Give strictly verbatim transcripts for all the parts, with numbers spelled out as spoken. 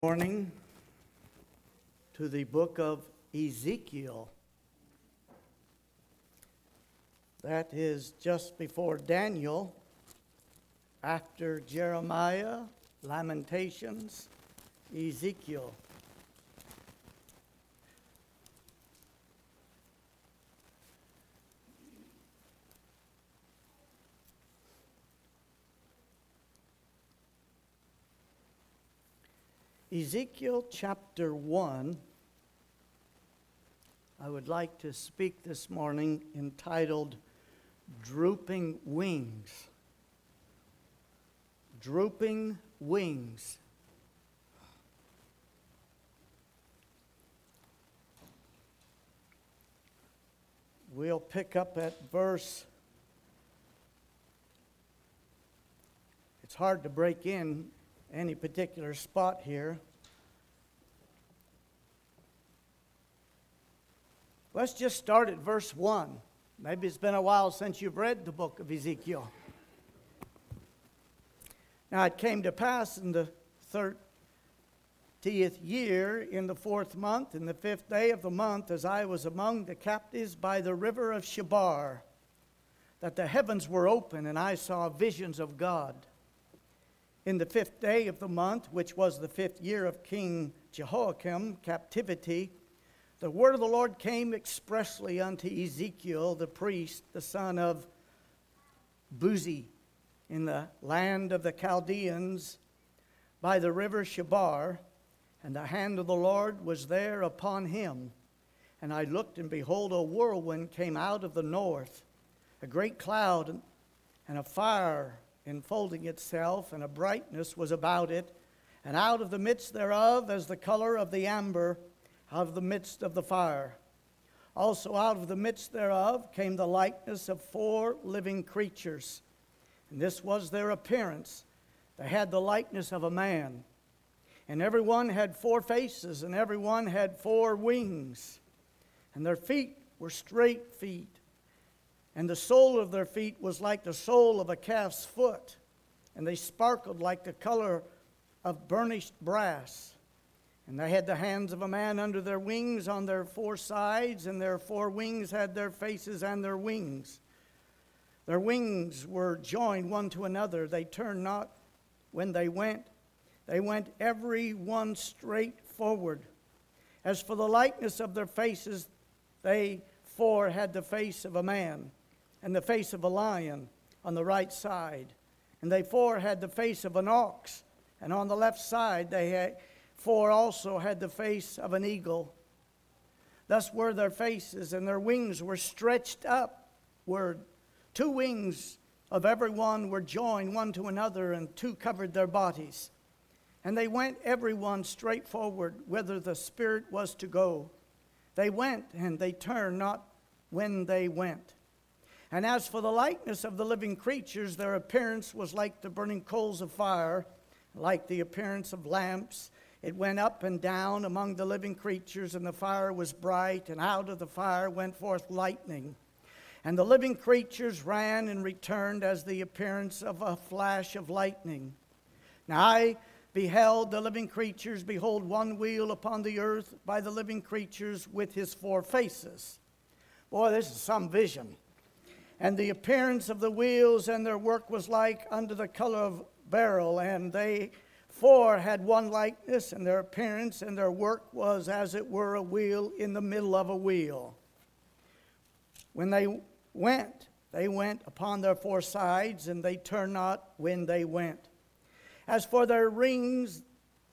Morning to the book of Ezekiel. That is just before Daniel, after Jeremiah, Lamentations, Ezekiel. Ezekiel chapter one, I would like to speak this morning entitled Drooping Wings. Drooping Wings. We'll pick up at verse, it's hard to break in any particular spot here. Let's just start at verse one. Maybe it's been a while since you've read the book of Ezekiel. Now it came to pass in the thirtieth year, in the fourth month, in the fifth day of the month, as I was among the captives by the river of Chebar, that the heavens were open, and I saw visions of God. In the fifth day of the month, which was the fifth year of King Jehoiakim captivity, the word of the Lord came expressly unto Ezekiel the priest, the son of Buzi, in the land of the Chaldeans, by the river Chebar, and the hand of the Lord was there upon him. And I looked, and behold, a whirlwind came out of the north, a great cloud and a fire enfolding itself, and a brightness was about it, and out of the midst thereof, as the color of the amber, out of the midst of the fire. Also out of the midst thereof came the likeness of four living creatures, and this was their appearance. They had the likeness of a man, and every one had four faces, and every one had four wings, and their feet were straight feet. And the sole of their feet was like the sole of a calf's foot, and they sparkled like the color of burnished brass. And they had the hands of a man under their wings on their four sides, and their four wings had their faces and their wings. Their wings were joined one to another. They turned not when they went. They went every one straight forward. As for the likeness of their faces, they four had the face of a man, and the face of a lion on the right side. And they four had the face of an ox, and on the left side they had, four also had the face of an eagle. Thus were their faces, and their wings were stretched upward. Two wings of every one were joined one to another, and two covered their bodies. And they went every one straight forward, whither the Spirit was to go. They went, and they turned not when they went. And as for the likeness of the living creatures, their appearance was like the burning coals of fire, like the appearance of lamps. It went up and down among the living creatures, and the fire was bright, and out of the fire went forth lightning. And the living creatures ran and returned as the appearance of a flash of lightning. Now I beheld the living creatures, behold, one wheel upon the earth by the living creatures with his four faces. Boy, this is some vision. And the appearance of the wheels and their work was like unto the color of beryl, and they four had one likeness, and their appearance and their work was as it were a wheel in the middle of a wheel. When they went, they went upon their four sides, and they turned not when they went. As for their rings,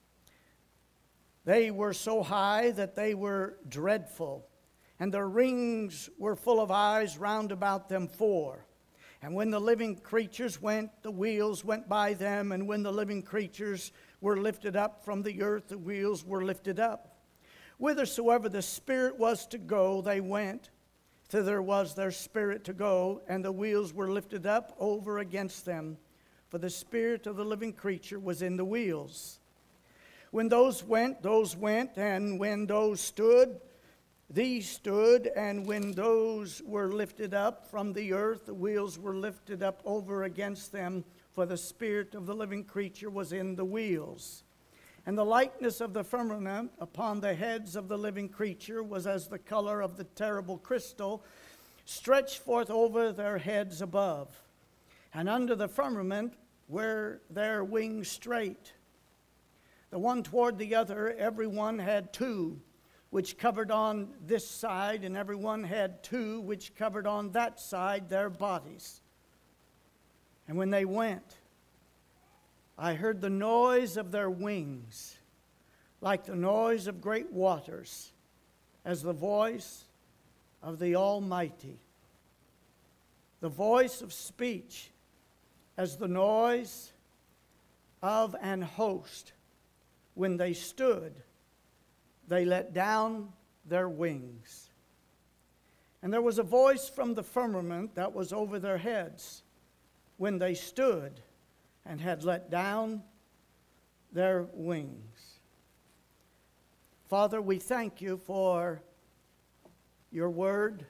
they were so high that they were dreadful. And their rings were full of eyes round about them four. And when the living creatures went, the wheels went by them. And when the living creatures were lifted up from the earth, the wheels were lifted up. Whithersoever the Spirit was to go, they went. Thither was their spirit to go, and the wheels were lifted up over against them. For the spirit of the living creature was in the wheels. When those went, those went, and when those stood, these stood, and when those were lifted up from the earth, the wheels were lifted up over against them, for the spirit of the living creature was in the wheels. And the likeness of the firmament upon the heads of the living creature was as the color of the terrible crystal, stretched forth over their heads above. And under the firmament were their wings straight, the one toward the other. Every one had two, which covered on this side, and every one had two, which covered on that side, their bodies. And when they went, I heard the noise of their wings, like the noise of great waters, as the voice of the Almighty. The voice of speech, as the noise of an host. When they stood, they let down their wings. And there was a voice from the firmament that was over their heads, when they stood and had let down their wings. Father, we thank you for your word.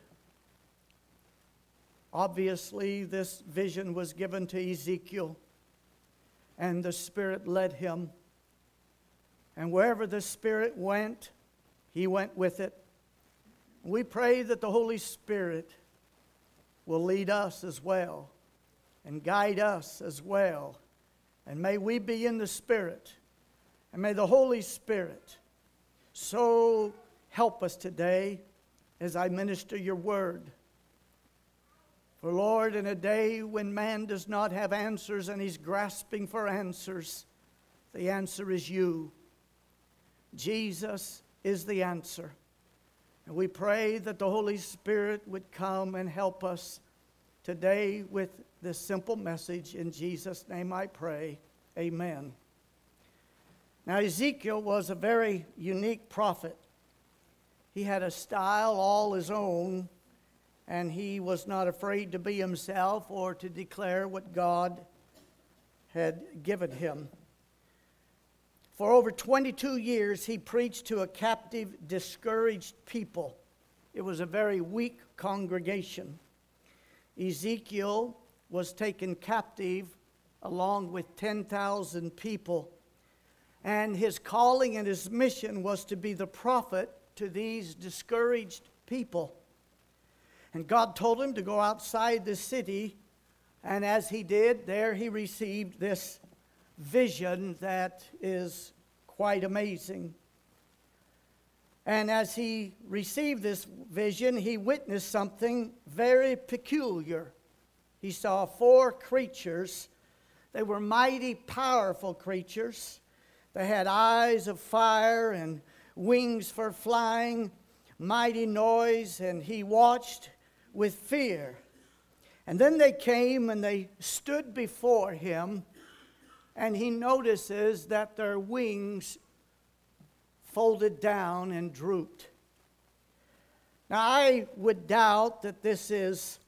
Obviously, this vision was given to Ezekiel, and the Spirit led him. And wherever the Spirit went, he went with it. We pray that the Holy Spirit will lead us as well and guide us as well. And may we be in the Spirit. And may the Holy Spirit so help us today as I minister your word. For Lord, in a day when man does not have answers and he's grasping for answers, the answer is you. Jesus is the answer. And we pray that the Holy Spirit would come and help us today with this simple message. In Jesus' name I pray. Amen. Now, Ezekiel was a very unique prophet. He had a style all his own, and he was not afraid to be himself or to declare what God had given him. For over twenty-two years, he preached to a captive, discouraged people. It was a very weak congregation. Ezekiel was taken captive along with ten thousand people. And his calling and his mission was to be the prophet to these discouraged people. And God told him to go outside the city. And as he did, there he received this vision that is quite amazing. And as he received this vision, he witnessed something very peculiar. He saw four creatures. They were mighty, powerful creatures. They had eyes of fire and wings for flying, mighty noise, and he watched with fear. And then they came and they stood before him, and he notices that their wings folded down and drooped. Now, I would doubt that this is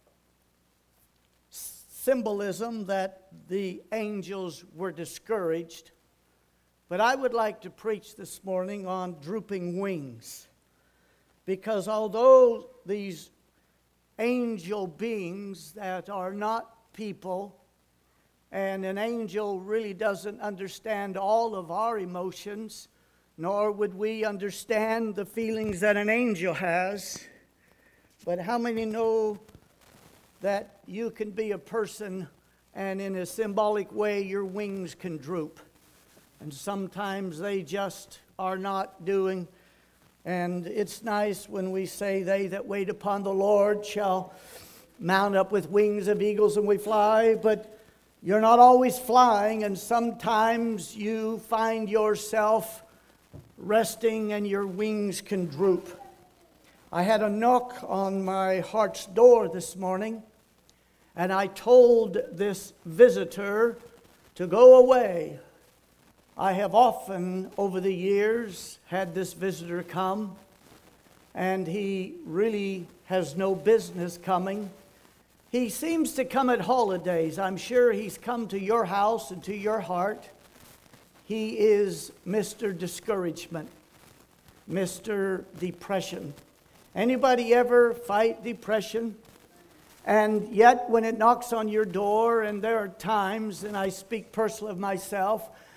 symbolism that the angels were discouraged, but I would like to preach this morning on drooping wings. Because although these angel beings that are not people, and an angel really doesn't understand all of our emotions, nor would we understand the feelings that an angel has. But how many know that you can be a person and in a symbolic way your wings can droop? And sometimes they just are not doing. And it's nice when we say, they that wait upon the Lord shall mount up with wings of eagles and we fly. But you're not always flying, and sometimes you find yourself resting and your wings can droop. I had a knock on my heart's door this morning, and I told this visitor to go away. I have often, over the years, had this visitor come, and he really has no business coming. He seems to come at holidays. I'm sure he's come to your house and to your heart. He is Mister Discouragement, Mister Depression. Anybody ever fight depression? And yet, when it knocks on your door, and there are times, and I speak personally of myself,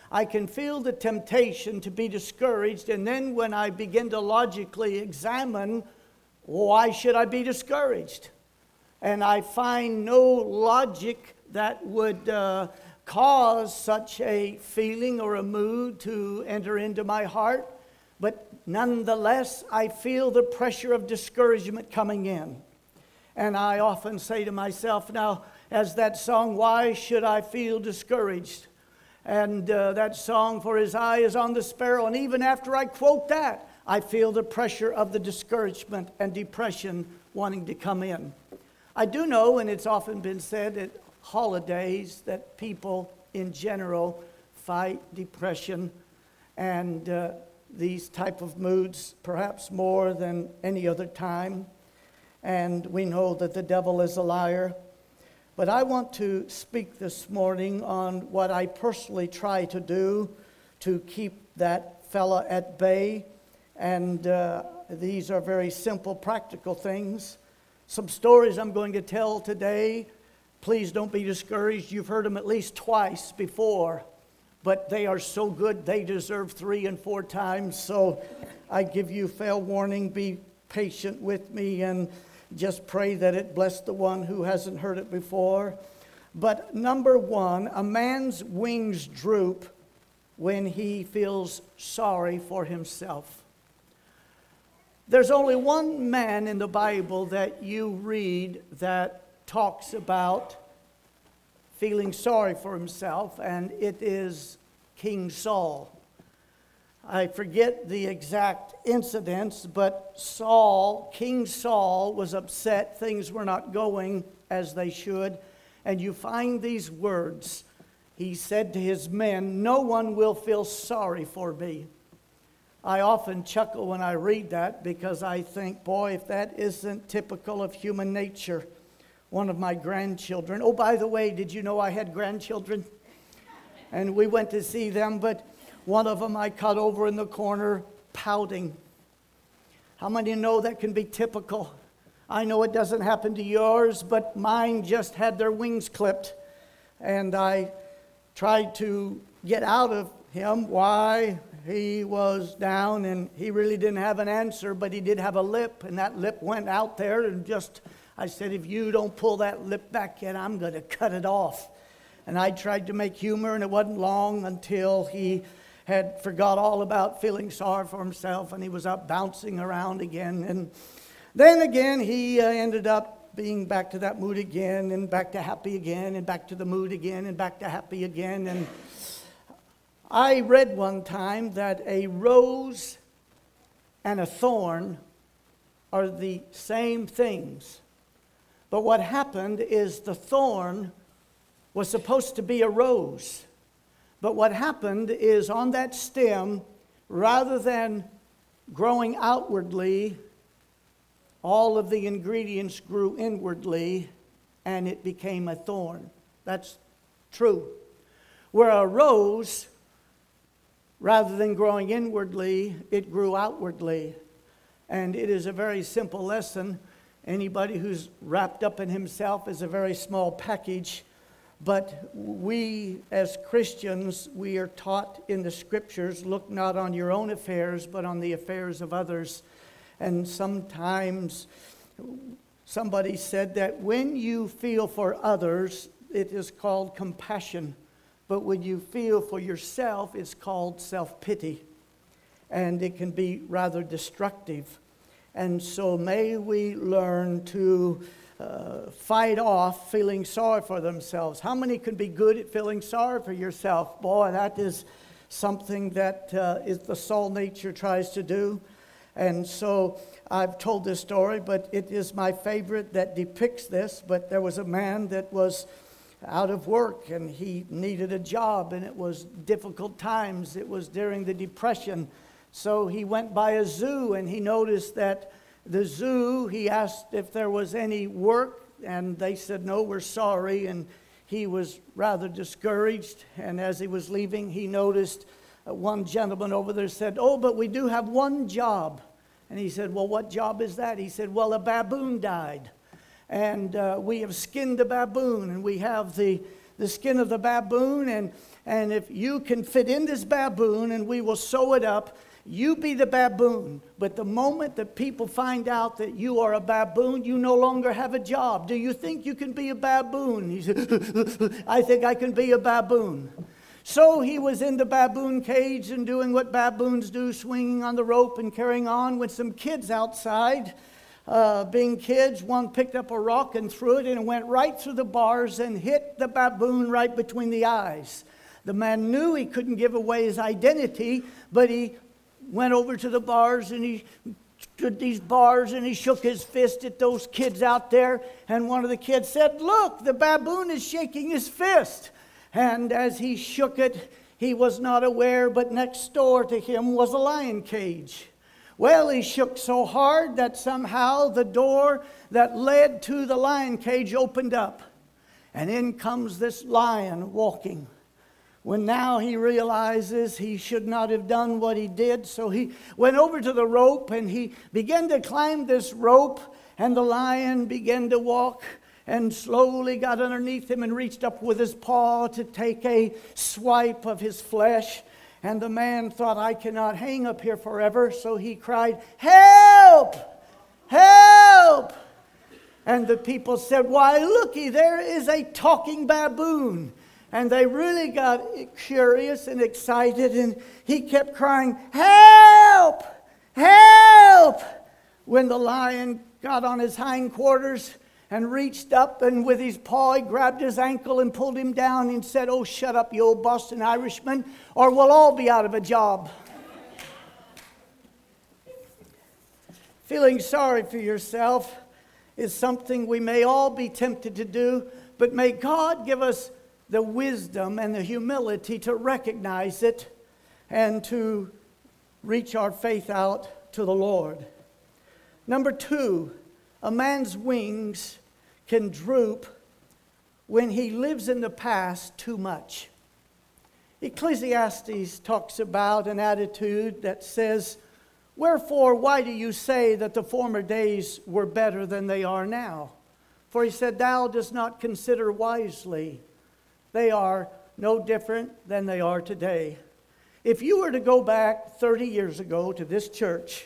I can feel the temptation to be discouraged, and then when I begin to logically examine, why should I be discouraged? And I find no logic that would uh, cause such a feeling or a mood to enter into my heart. But nonetheless, I feel the pressure of discouragement coming in. And I often say to myself, now, as that song, why should I feel discouraged? And uh, that song, for his eye is on the sparrow. And even after I quote that, I feel the pressure of the discouragement and depression wanting to come in. I do know, and it's often been said at holidays, that people in general fight depression and uh, these type of moods perhaps more than any other time. And we know that the devil is a liar. But I want to speak this morning on what I personally try to do to keep that fella at bay. And uh, these are very simple, practical things. Some stories I'm going to tell today. Please don't be discouraged. You've heard them at least twice before. But they are so good, they deserve three and four times. So I give you fair warning. Be patient with me and just pray that it bless the one who hasn't heard it before. But number one, a man's wings droop when he feels sorry for himself. There's only one man in the Bible that you read that talks about feeling sorry for himself, and it is King Saul. I forget the exact incidents, but Saul, King Saul, was upset. Things were not going as they should. And you find these words. He said to his men, "No one will feel sorry for me." I often chuckle when I read that because I think, boy, if that isn't typical of human nature. One of my grandchildren. Oh, by the way, did you know I had grandchildren? And we went to see them, but one of them I caught over in the corner pouting. How many know that can be typical? I know it doesn't happen to yours, but mine just had their wings clipped. And I tried to get out of him why he was down, and he really didn't have an answer, but he did have a lip, and that lip went out there, and just, I said, if you don't pull that lip back in, I'm going to cut it off. And I tried to make humor, and it wasn't long until he had forgot all about feeling sorry for himself, and he was up bouncing around again. And then again, he uh, ended up being back to that mood again, and back to happy again, and back to the mood again, and back to happy again. And I read one time that a rose and a thorn are the same things. But what happened is the thorn was supposed to be a rose. But what happened is on that stem, rather than growing outwardly, all of the ingredients grew inwardly, and it became a thorn. That's true. Where a rose, rather than growing inwardly, it grew outwardly. And it is a very simple lesson. Anybody who's wrapped up in himself is a very small package. But we, as Christians, we are taught in the Scriptures, look not on your own affairs, but on the affairs of others. And sometimes somebody said that when you feel for others, it is called compassion. But when you feel for yourself, it's called self-pity. And it can be rather destructive. And so may we learn to uh, fight off feeling sorry for themselves. How many can be good at feeling sorry for yourself? Boy, that is something that uh, is the soul nature tries to do. And so I've told this story, but it is my favorite that depicts this. But there was a man that was out of work, and he needed a job, and it was difficult times. It was during the Depression. So he went by a zoo, and he noticed that the zoo, he asked if there was any work, and they said, no, we're sorry. And he was rather discouraged. And as he was leaving, he noticed uh, one gentleman over there said, oh, but we do have one job. And he said, well, what job is that? He said, well, a baboon died. And uh, we have skinned the baboon, and we have the, the skin of the baboon, and And if you can fit in this baboon and we will sew it up, you be the baboon. But the moment that people find out that you are a baboon, you no longer have a job. Do you think you can be a baboon? He said, I think I can be a baboon. So he was in the baboon cage and doing what baboons do, swinging on the rope and carrying on, with some kids outside. Uh, being kids, one picked up a rock and threw it, and it went right through the bars and hit the baboon right between the eyes. The man knew he couldn't give away his identity, but he went over to the bars and he stood these bars and he shook his fist at those kids out there. And one of the kids said, "Look, the baboon is shaking his fist." And as he shook it, he was not aware, but next door to him was a lion cage. Well, he shook so hard that somehow the door that led to the lion cage opened up. And in comes this lion walking. When now he realizes he should not have done what he did, so he went over to the rope and he began to climb this rope, and the lion began to walk and slowly got underneath him and reached up with his paw to take a swipe of his flesh. And the man thought, I cannot hang up here forever, so he cried, "Help! Help!" And the people said, "Why, looky, there is a talking baboon." And they really got curious and excited, and he kept crying, "Help! Help!" When the lion got on his hindquarters and reached up, and with his paw he grabbed his ankle and pulled him down and said, "Oh, shut up, you old Boston Irishman, or we'll all be out of a job." Feeling sorry for yourself is something we may all be tempted to do, but may God give us the wisdom and the humility to recognize it and to reach our faith out to the Lord. Number two, a man's wings can droop when he lives in the past too much. Ecclesiastes talks about an attitude that says, "Wherefore, why do you say that the former days were better than they are now? For he said, thou dost not consider wisely. They are no different than they are today." If you were to go back thirty years ago to this church,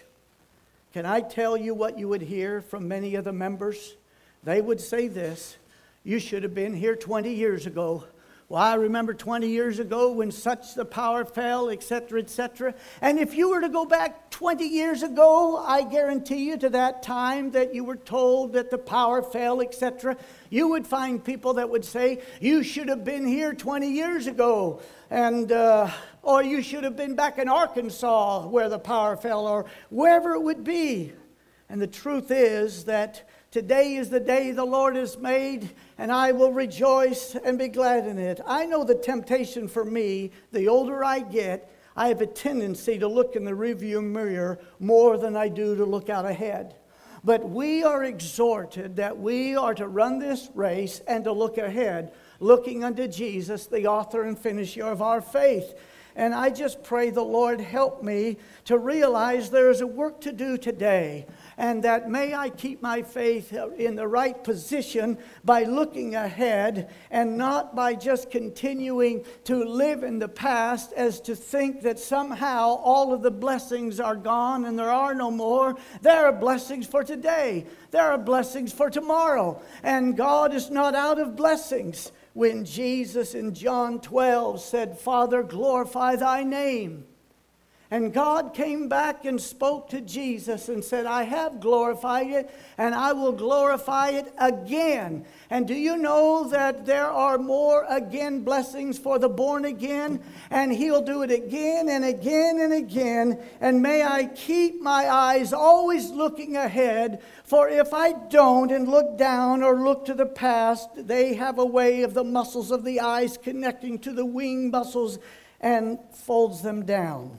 can I tell you what you would hear from many of the members? They would say this: "You should have been here twenty years ago. Well, I remember twenty years ago when such the power fell, et cetera, et cetera" And if you were to go back twenty years ago, I guarantee you to that time that you were told that the power fell, et cetera, you would find people that would say, "You should have been here twenty years ago." And, uh, or "You should have been back in Arkansas where the power fell," or wherever it would be. And the truth is that today is the day the Lord has made, and I will rejoice and be glad in it. I know the temptation for me, the older I get, I have a tendency to look in the rearview mirror more than I do to look out ahead. But we are exhorted that we are to run this race and to look ahead, looking unto Jesus, the author and finisher of our faith. And I just pray the Lord help me to realize there is a work to do today, and that may I keep my faith in the right position by looking ahead and not by just continuing to live in the past, as to think that somehow all of the blessings are gone and there are no more. There are blessings for today. There are blessings for tomorrow. And God is not out of blessings. When Jesus in John twelve said, "Father, glorify thy name." And God came back and spoke to Jesus and said, "I have glorified it, and I will glorify it again." And do you know that there are more again blessings for the born again? And He'll do it again and again and again. And may I keep my eyes always looking ahead, for if I don't and look down or look to the past, they have a way of the muscles of the eyes connecting to the wing muscles and folds them down.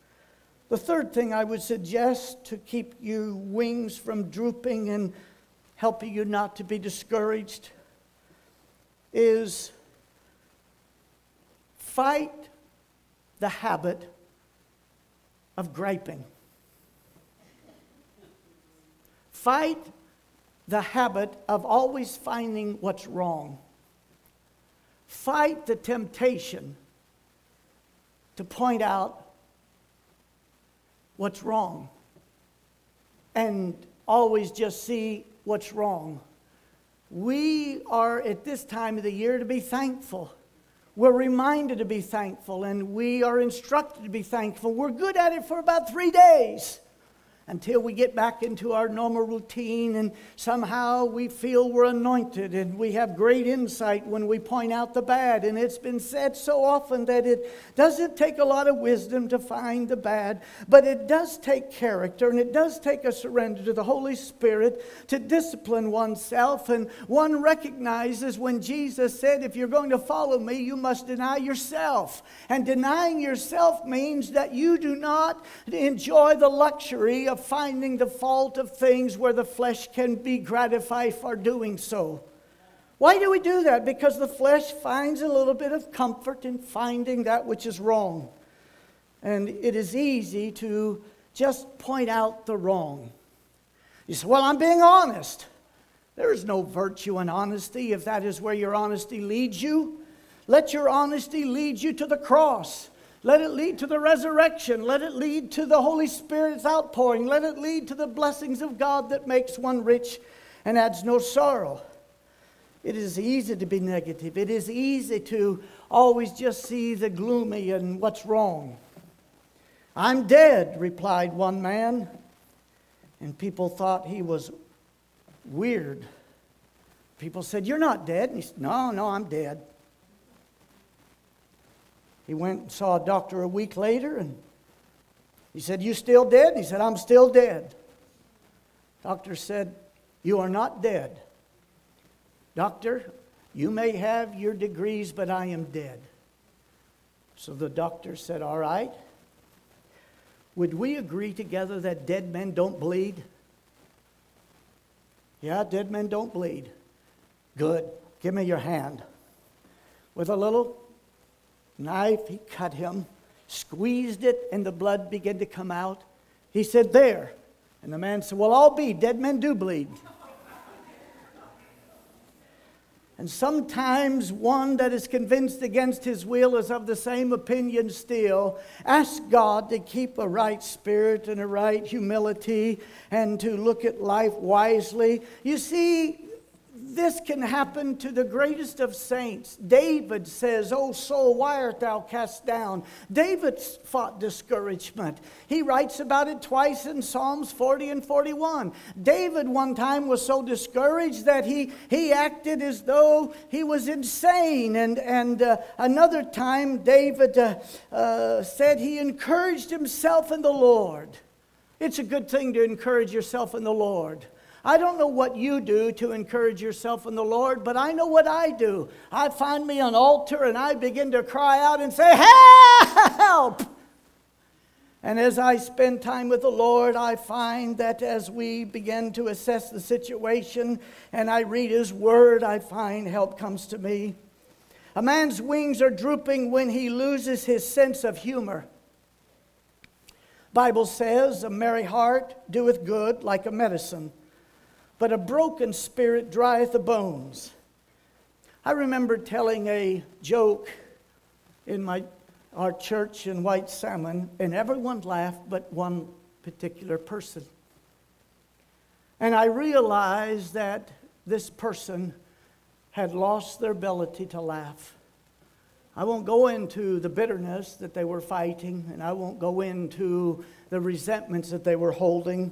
The third thing I would suggest to keep you wings from drooping and helping you not to be discouraged is fight the habit of griping. Fight the habit of always finding what's wrong. Fight the temptation to point out what's wrong and always just see what's wrong. We are at this time of the year to be thankful. We're reminded to be thankful, and we are instructed to be thankful. We're good at it for about three days until we get back into our normal routine, and somehow we feel we're anointed, and we have great insight when we point out the bad. And it's been said so often that it doesn't take a lot of wisdom to find the bad, but it does take character, and it does take a surrender to the Holy Spirit to discipline oneself. And one recognizes when Jesus said, if you're going to follow me, you must deny yourself. And denying yourself means that you do not enjoy the luxury of finding the fault of things where the flesh can be gratified for doing so. Why do we do that? Because the flesh finds a little bit of comfort in finding that which is wrong. And it is easy to just point out the wrong. You say, well, I'm being honest. There is no virtue in honesty if that is where your honesty leads you. Let your honesty lead you to the cross. Let it lead to the resurrection. Let it lead to the Holy Spirit's outpouring. Let it lead to the blessings of God that makes one rich and adds no sorrow. It is easy to be negative. It is easy to always just see the gloomy and what's wrong. I'm dead, replied one man. And people thought he was weird. People said, you're not dead. And he said, no, no, I'm dead. He went and saw a doctor a week later, and he said, you still dead? And he said, I'm still dead. Doctor said, you are not dead. Doctor, you may have your degrees, but I am dead. So the doctor said, all right. Would we agree together that dead men don't bleed? Yeah, dead men don't bleed. Good. Give me your hand. With a little knife, he cut him, squeezed it, and the blood began to come out. He said, there. And the man said, well, I'll be. Dead men do bleed. And sometimes one that is convinced against his will is of the same opinion still. Ask God to keep a right spirit and a right humility and to look at life wisely. You see, this can happen to the greatest of saints. David says, O soul, why art thou cast down? David fought discouragement. He writes about it twice in Psalms forty and forty-one. David one time was so discouraged that he, he acted as though he was insane. And, and uh, another time David uh, uh, said he encouraged himself in the Lord. It's a good thing to encourage yourself in the Lord. I don't know what you do to encourage yourself in the Lord, but I know what I do. I find me an altar and I begin to cry out and say, help! And as I spend time with the Lord, I find that as we begin to assess the situation and I read His Word, I find help comes to me. A man's wings are drooping when he loses his sense of humor. Bible says, a merry heart doeth good like a medicine, but a broken spirit drieth the bones. I remember telling a joke in my our church in White Salmon, and everyone laughed but one particular person. And I realized that this person had lost their ability to laugh. I won't go into the bitterness that they were fighting, and I won't go into the resentments that they were holding.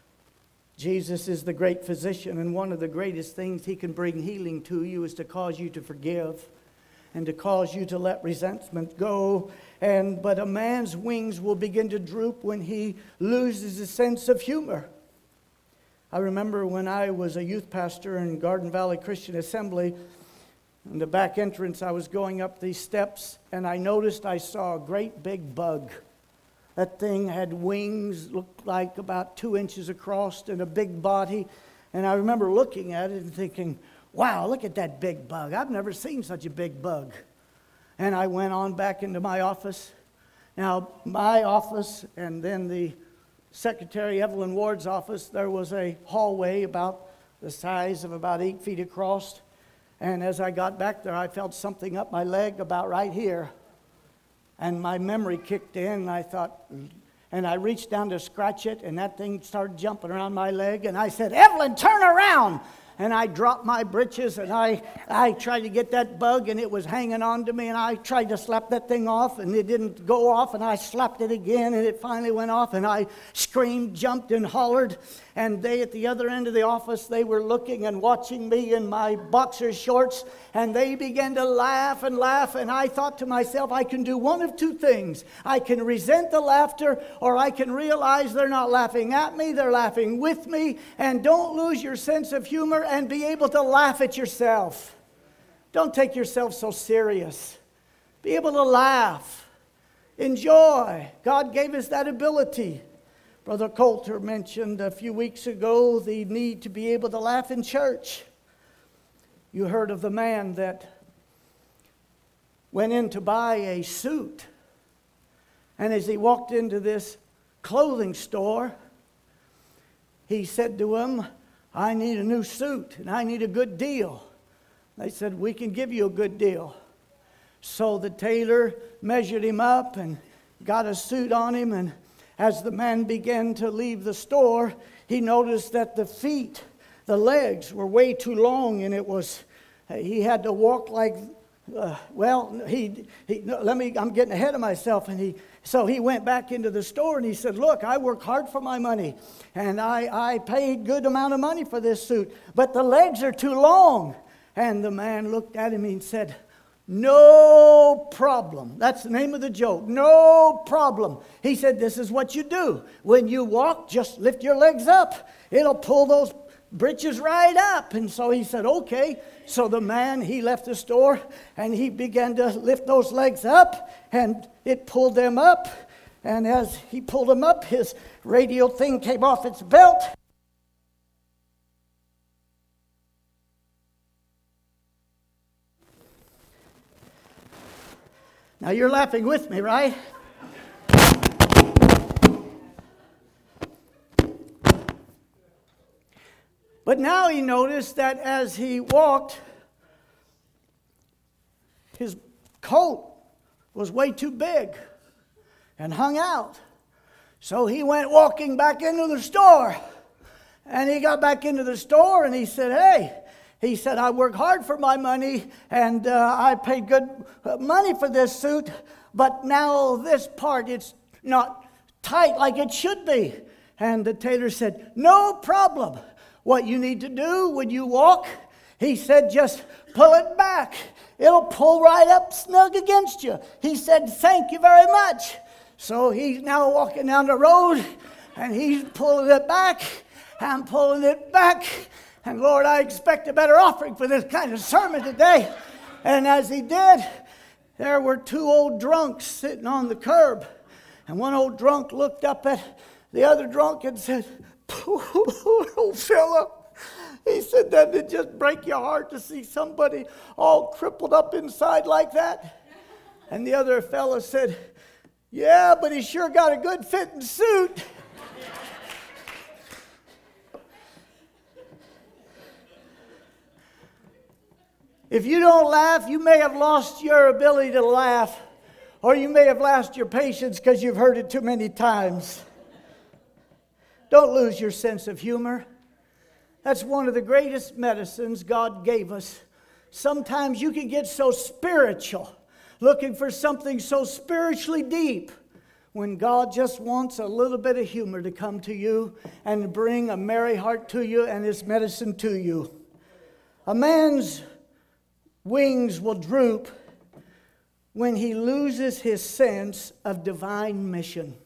Jesus is the great physician, and one of the greatest things He can bring healing to you is to cause you to forgive and to cause you to let resentment go. And but a man's wings will begin to droop when he loses his sense of humor. I remember when I was a youth pastor in Garden Valley Christian Assembly, in the back entrance I was going up these steps, and I noticed I saw a great big bug. That thing had wings, looked like about two inches across, and a big body. And I remember looking at it and thinking, wow, look at that big bug. I've never seen such a big bug. And I went on back into my office. Now, my office and then the Secretary Evelyn Ward's office, there was a hallway about the size of about eight feet across. And as I got back there, I felt something up my leg about right here. And my memory kicked in, and I thought, and I reached down to scratch it, and that thing started jumping around my leg, and I said, Evelyn, turn around! And I dropped my britches, and I, I tried to get that bug, and it was hanging on to me, and I tried to slap that thing off, and it didn't go off, and I slapped it again, and it finally went off, and I screamed, jumped, and hollered, and they at the other end of the office, they were looking and watching me in my boxer shorts, and they began to laugh and laugh, and I thought to myself, I can do one of two things. I can resent the laughter, or I can realize they're not laughing at me, they're laughing with me, and don't lose your sense of humor and be able to laugh at yourself. Don't take yourself so serious. Be able to laugh. Enjoy. God gave us that ability. Brother Coulter mentioned a few weeks ago the need to be able to laugh in church. You heard of the man that went in to buy a suit. And as he walked into this clothing store, he said to him, I need a new suit, and I need a good deal. They said, we can give you a good deal. So the tailor measured him up and got a suit on him, and as the man began to leave the store, he noticed that the feet, the legs were way too long, and it was, he had to walk like, uh, well, he, he no, let me, I'm getting ahead of myself, and he, so he went back into the store and he said, look, I work hard for my money, and I, I paid good amount of money for this suit, but the legs are too long. And the man looked at him and said, no problem. That's the name of the joke. No problem. He said, this is what you do. When you walk, just lift your legs up. It'll pull those britches right up. And so he said, okay. So the man, he left the store and he began to lift those legs up, and it pulled them up. And as he pulled them up, his radio thing came off its belt. Now you're laughing with me, right? But now he noticed that as he walked, his coat was way too big and hung out. So he went walking back into the store. And he got back into the store and he said, hey, he said, I work hard for my money, and uh, I paid good money for this suit, but now this part, it's not tight like it should be. And the tailor said, no problem. What you need to do when you walk, he said, just pull it back. It'll pull right up snug against you. He said, thank you very much. So he's now walking down the road, and he's pulling it back, and pulling it back. And Lord, I expect a better offering for this kind of sermon today. And as he did, there were two old drunks sitting on the curb. And one old drunk looked up at the other drunk and said, poor old fella. He said, doesn't it just break your heart to see somebody all crippled up inside like that? And the other fella said, yeah, but he sure got a good fitting suit. If you don't laugh, you may have lost your ability to laugh, or you may have lost your patience because you've heard it too many times. Don't lose your sense of humor. That's one of the greatest medicines God gave us. Sometimes you can get so spiritual, looking for something so spiritually deep, when God just wants a little bit of humor to come to you and bring a merry heart to you and His medicine to you. A man's wings will droop when he loses his sense of divine mission.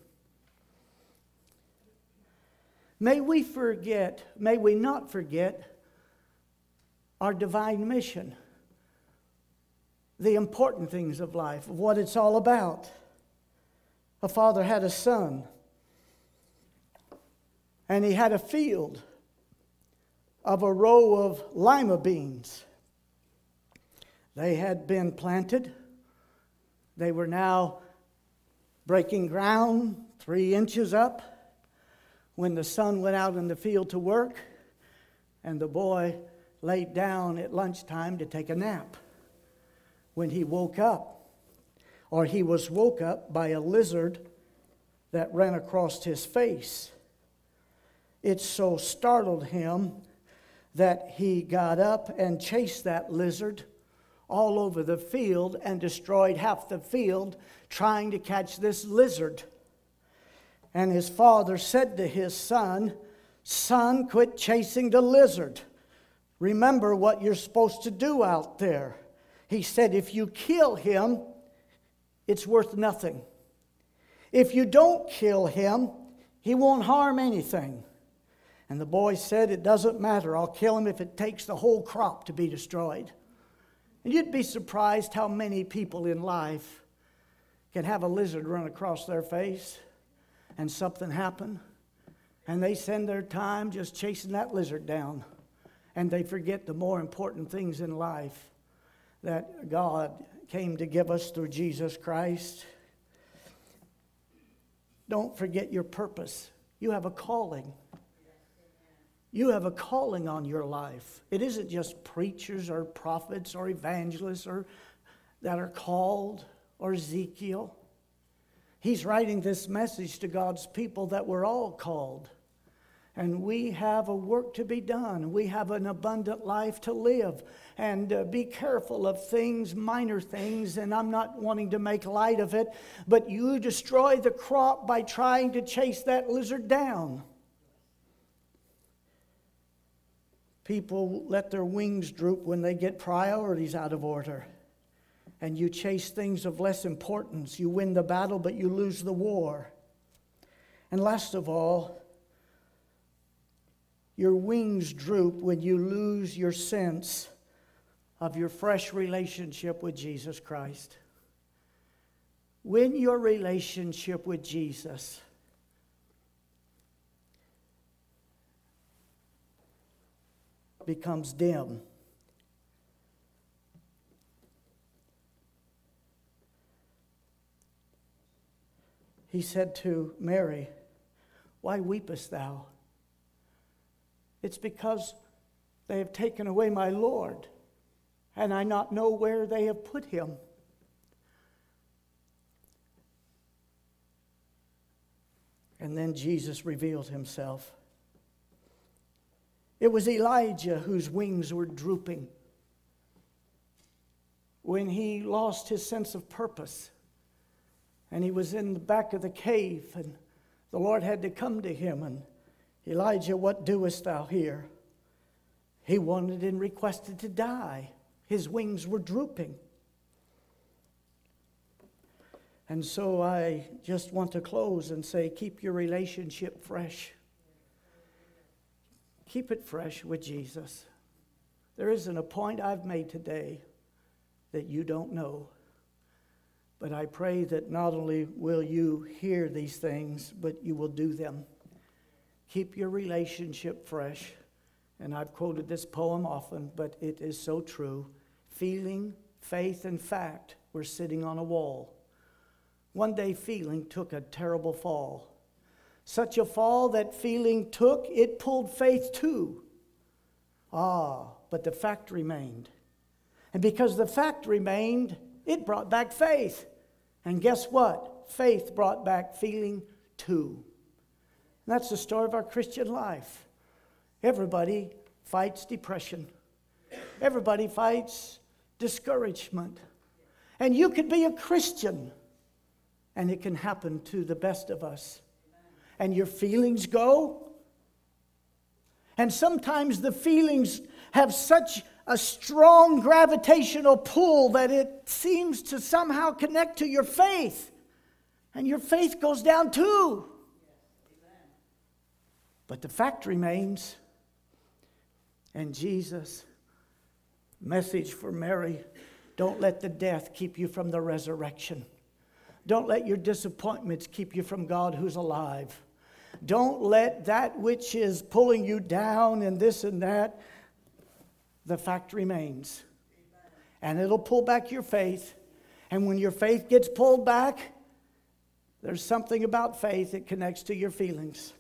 May we forget, may we not forget our divine mission, the important things of life, of what it's all about. A father had a son, and he had a field of a row of lima beans. They had been planted. They were now breaking ground three inches up when the son went out in the field to work, and the boy laid down at lunchtime to take a nap. When he woke up, or he was woke up by a lizard that ran across his face. It so startled him that he got up and chased that lizard all over the field and destroyed half the field trying to catch this lizard. And his father said to his son, "Son, quit chasing the lizard. Remember what you're supposed to do out there." He said, "If you kill him, it's worth nothing. If you don't kill him, he won't harm anything." And the boy said, "It doesn't matter. I'll kill him if it takes the whole crop to be destroyed." And you'd be surprised how many people in life can have a lizard run across their face and something happen, and they spend their time just chasing that lizard down, and they forget the more important things in life that God came to give us through Jesus Christ. Don't forget your purpose. You have a calling. You have a calling on your life. It isn't just preachers or prophets or evangelists or that are called, or Ezekiel. He's writing this message to God's people that we're all called. And we have a work to be done. We have an abundant life to live. And uh, be careful of things, minor things, and I'm not wanting to make light of it, but you destroy the crop by trying to chase that lizard down. People let their wings droop when they get priorities out of order. And you chase things of less importance. You win the battle, but you lose the war. And last of all, your wings droop when you lose your sense of your fresh relationship with Jesus Christ. When your relationship with Jesus becomes dim, he said to Mary, "Why weepest thou?" It's because they have taken away my Lord, and I not know where they have put him. And then Jesus revealed himself. It was Elijah whose wings were drooping when he lost his sense of purpose. And he was in the back of the cave, and the Lord had to come to him. And "Elijah, what doest thou here?" He wanted and requested to die. His wings were drooping. And so I just want to close and say, keep your relationship fresh. Keep it fresh with Jesus. There isn't a point I've made today that you don't know. But I pray that not only will you hear these things, but you will do them. Keep your relationship fresh. And I've quoted this poem often, but it is so true. Feeling, faith, and fact were sitting on a wall. One day feeling took a terrible fall. Such a fall that feeling took, it pulled faith too. Ah, but the fact remained. And because the fact remained, it brought back faith. And guess what? Faith brought back feeling too. And that's the story of our Christian life. Everybody fights depression. Everybody fights discouragement. And you could be a Christian, and it can happen to the best of us. And your feelings go. And sometimes the feelings have such a strong gravitational pull that it seems to somehow connect to your faith. And your faith goes down too. But the fact remains. And Jesus, message for Mary, don't let the death keep you from the resurrection. Don't let your disappointments keep you from God who's alive. Don't let that which is pulling you down and this and that, the fact remains. And it'll pull back your faith. And when your faith gets pulled back, there's something about faith that connects to your feelings.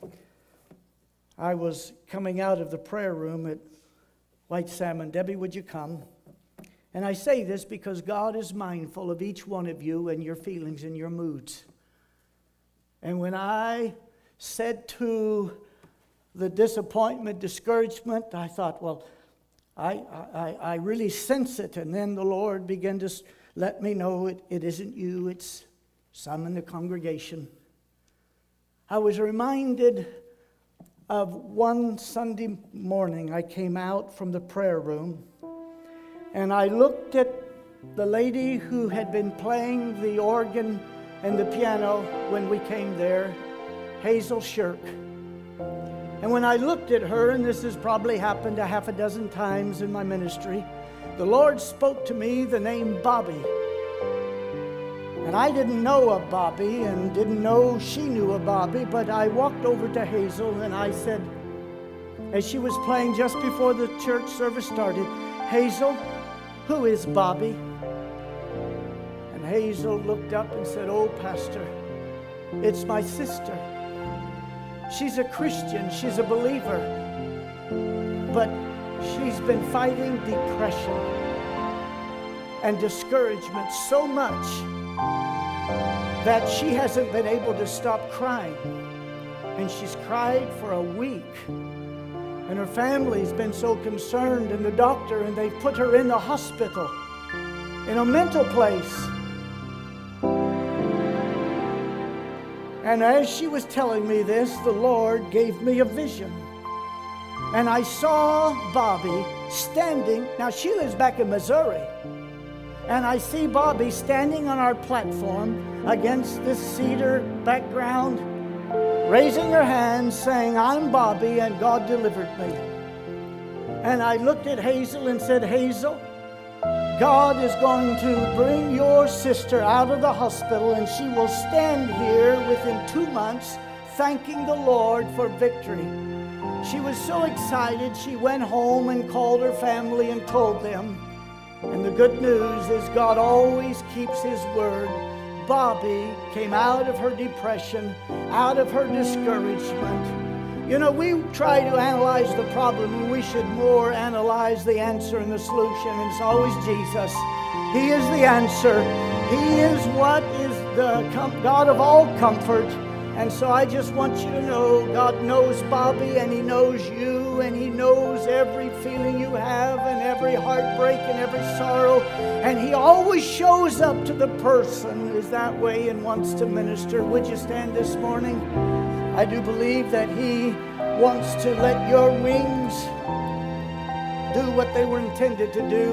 I was coming out of the prayer room at White Salmon. Debbie, would you come? And I say this because God is mindful of each one of you and your feelings and your moods. And when I said to the disappointment, discouragement, I thought, well, I, I, I really sense it. And then the Lord began to let me know it, it isn't you, it's some in the congregation. I was reminded of one Sunday morning. I came out from the prayer room, and I looked at the lady who had been playing the organ and the piano when we came there, Hazel Shirk. And when I looked at her, and this has probably happened a half a dozen times in my ministry, the Lord spoke to me the name Bobby. And I didn't know a Bobby and didn't know she knew a Bobby, but I walked over to Hazel and I said, as she was playing just before the church service started, Hazel, who is Bobby? And Hazel looked up and said, oh, Pastor, it's my sister. She's a Christian, she's a believer, but she's been fighting depression and discouragement so much that she hasn't been able to stop crying. And she's cried for a week. And her family's been so concerned, and the doctor, and they've put her in the hospital, in a mental place. And as she was telling me this, the Lord gave me a vision. And I saw Bobby standing. Now, she lives back in Missouri. And I see Bobby standing on our platform against this cedar background, raising her hands, saying, I'm Bobby, and God delivered me. And I looked at Hazel and said, Hazel, God is going to bring your sister out of the hospital, and she will stand here within two months thanking the Lord for victory. She was so excited, she went home and called her family and told them. And the good news is God always keeps His word. Bobby came out of her depression, out of her discouragement. You know, we try to analyze the problem, and we should more analyze the answer and the solution. And it's always Jesus. He is the answer. He is what is the com- God of all comfort. And so I just want you to know, God knows Bobby, and He knows you, and He knows every feeling you have, and every heartbreak, and every sorrow. And He always shows up to the person who is that way and wants to minister. Would you stand this morning? I do believe that He wants to let your wings do what they were intended to do.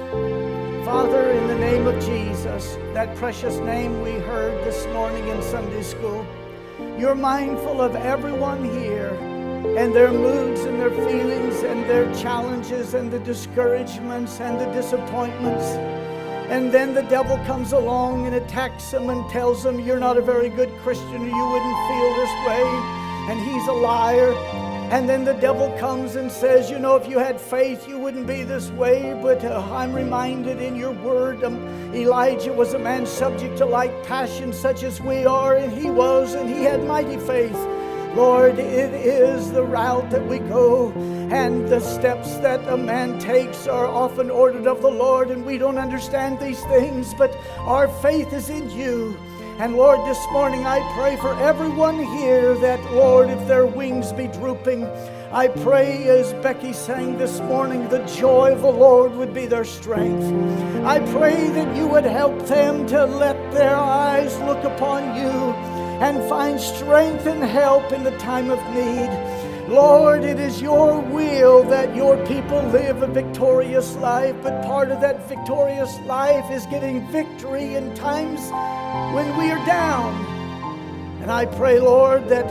Father, in the name of Jesus, that precious name we heard this morning in Sunday school, You're mindful of everyone here and their moods and their feelings and their challenges and the discouragements and the disappointments. And then the devil comes along and attacks them and tells them, you're not a very good Christian, or you wouldn't feel this way. And he's a liar. And then the devil comes and says, you know, if you had faith, you wouldn't be this way. But uh, I'm reminded in your word, um, Elijah was a man subject to like passion such as we are, and he was, and he had mighty faith. Lord, it is the route that we go, and the steps that a man takes are often ordered of the Lord, and we don't understand these things, but our faith is in you. And Lord, this morning I pray for everyone here that, Lord, if their wings be drooping, I pray, as Becky sang this morning, the joy of the Lord would be their strength. I pray that you would help them to let their eyes look upon you and find strength and help in the time of need. Lord, it is your will that your people live a victorious life, but part of that victorious life is getting victory in times when we are down. And I pray, Lord, that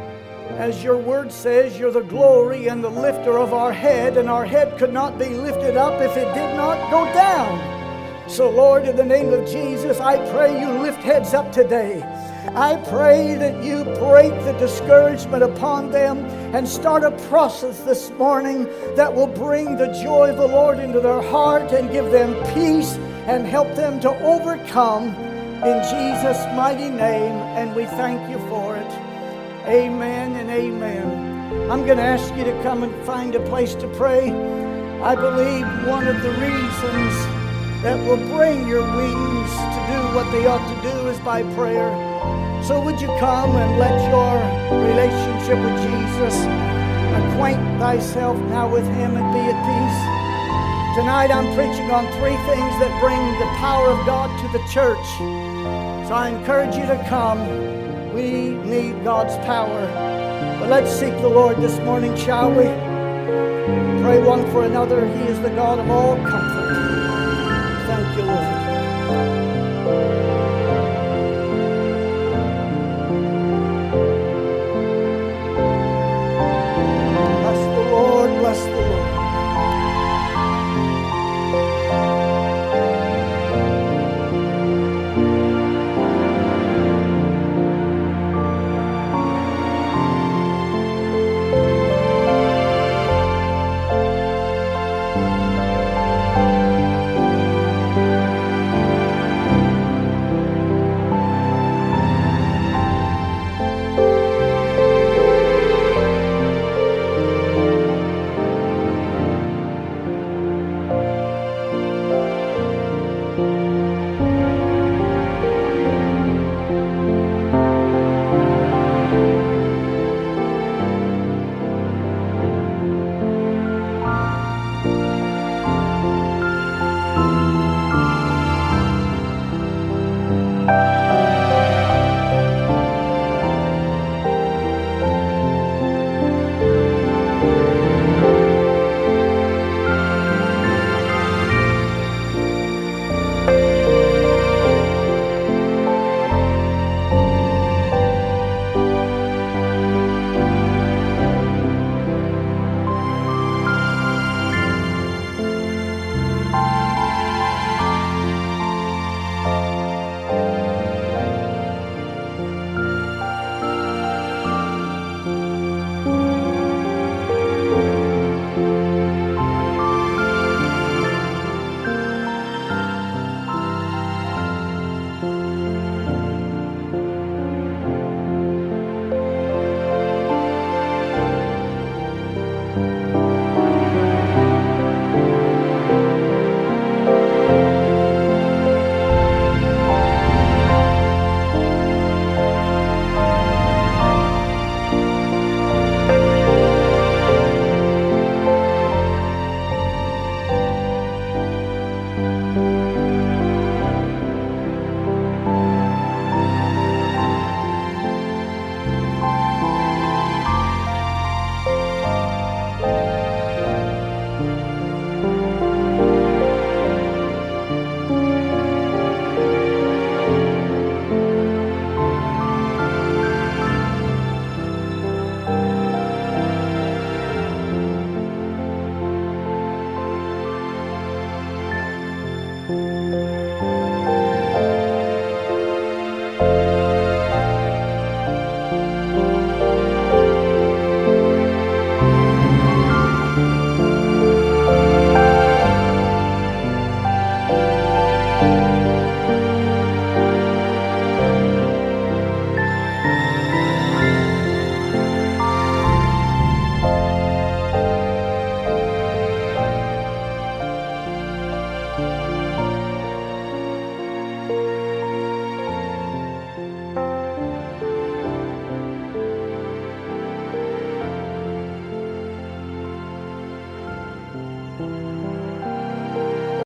as your word says, you're the glory and the lifter of our head, and our head could not be lifted up if it did not go down. So, Lord, in the name of Jesus, I pray you lift heads up today. I pray that you break the discouragement upon them and start a process this morning that will bring the joy of the Lord into their heart and give them peace and help them to overcome in Jesus' mighty name. And we thank you for it. Amen and amen. I'm going to ask you to come and find a place to pray. I believe one of the reasons that will bring your wings to do what they ought to do is by prayer. So would you come and let your relationship with Jesus, acquaint thyself now with him and be at peace. Tonight I'm preaching on three things that bring the power of God to the church. So I encourage you to come. We need God's power. But let's seek the Lord this morning, shall we? Pray one for another. He is the God of all comfort. Thank you, Lord. Bless the Lord.